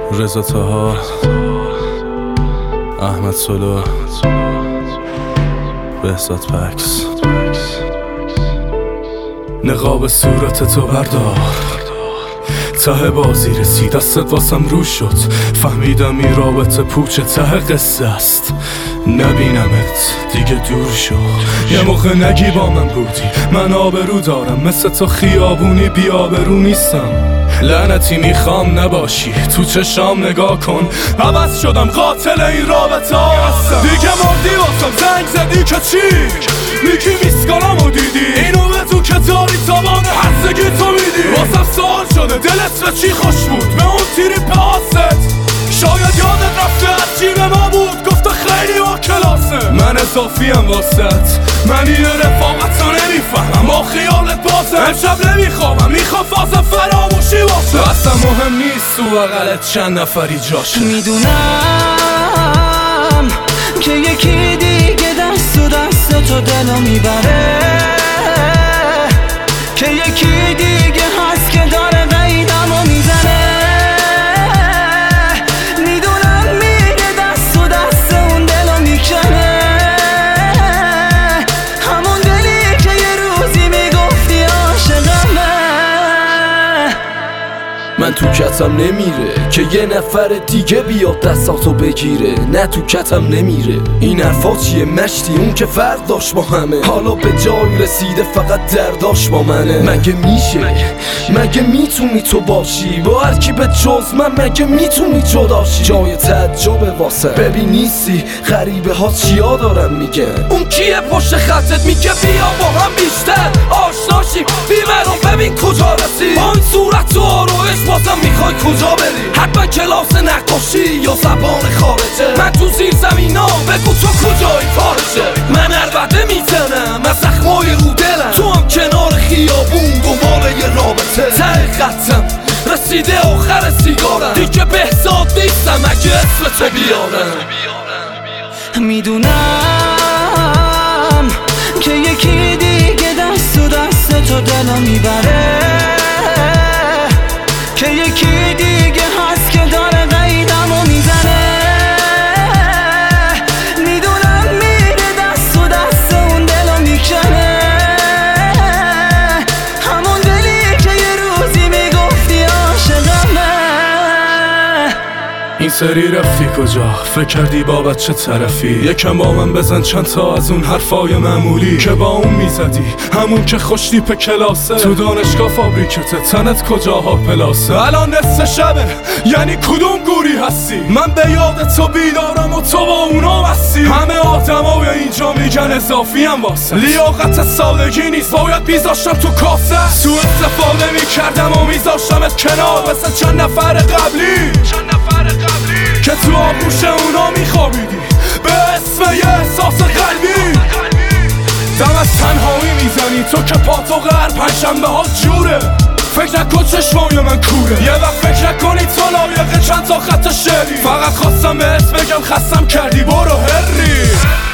رضا طه، احمد صلح، بهزاد پکس. نقاب صورت تو بردار، ته بازی رسید دستت واسم رو شد، فهمیدم این رابطه پوچ ته قصه است. نبینمت دیگه دور شو، یه موقع نگی با من بودی من آبرو دارم، مثل تو خیابونی بی آبرو نیستم. لعنتی میخوام نباشی تو چشام نگاه کن، عوض شدم قاتل این رابطه هستم. دیگه مردی واسم زنگ زدی که چی؟ میگی میسکالمو دیدی، اینو به تو که داری تابان هستگی تو میدی. واسم سوال شده دلت به چی خوش بود، به اون تیری پاست شاید یادت رفته از جیب ما بود، گفته خیلی با کلاسه. من اضافیم واسط، من یه رفاقت رو نمیفهمم با خیالت بازم. امشب نمیخوامم، میخوام فازم فراموشی واسه. اصلا مهم نیست تو بغلت چند نفری جاشه. میدونم که یکی دیگه دست و دست تو دلو میبره، که یکی دیگه هست که داره قیدمو میزنه. من تو کتم نمیره که یه نفر دیگه بیاد دستاتو بگیره، نه تو کتم نمیره. این حرفا چیه مشتی؟ اون که فرق داشت با همه، حالا به جای رسیده فقط درداش با منه. مگه میشه؟ مگه میتونی تو باشی با هر کی به جز من؟ مگه میتونی جداشی؟ جای تعجبه واسه، ببین نیستی غریبه ها چیا دارن میگن. اون کیه پشت خطت میگه بیا با هم بیشتر آشناشیم؟ بیمرون ببین کجا رسید با این صورت تو آروش، بازم میخوای کجا بری؟ حتما کلاس نقاشی یا زبان خارجه. من تو زیر زمینا بگو تو کجایی فارجه. من عربده میزنم از زخمای رو دلم، تو هم کنار خیابون دنبال یه رابطه. ته خطم رسیده آخر سیگارم، دیگه بهزاد نیستم اگه اسمت بیارم. میدونم که یکی دیگه دست و دست تو دلو میبره، که یکی دیگه هست که داره قیدمو میزنه. میدونم میره دست و دست اون دلو میکنه، همون دلی که یه روزی میگفتی عاشقمه. این سری رفتی کجا؟ فکر کردی با بچه طرفی؟ یکم با من بزن چند تا از اون حرفای معمولی که با اون میزدی، همون که خوش تیپ کلاسه. تو دانشگاه فابریکته تنت کجاها پلاسه؟ الان نصف شبه یعنی کدوم گوری هستی؟ من به یاد تو بیدارم و تو با اونا بستی. همه آدمای اینجا میگن اضافیم واسه، لیاقت سادگی نیست باید بیزاشتم تو کاسه. سو استفاده میکردم و میزاشتمت کنار مثل چند نفر قبلی که تو آبروش اونا میخوابیدی به اسم یه احساس قلبی. دم از تنهایی میزنی تو که پاتو غر پنجشنبه ها جوره. فکر نکن چشمای من کوره، یه وقت فکر نکنی تو لایق چند تا خط شعری. فقط خواستم بهت بگم خستم کردی برو هری.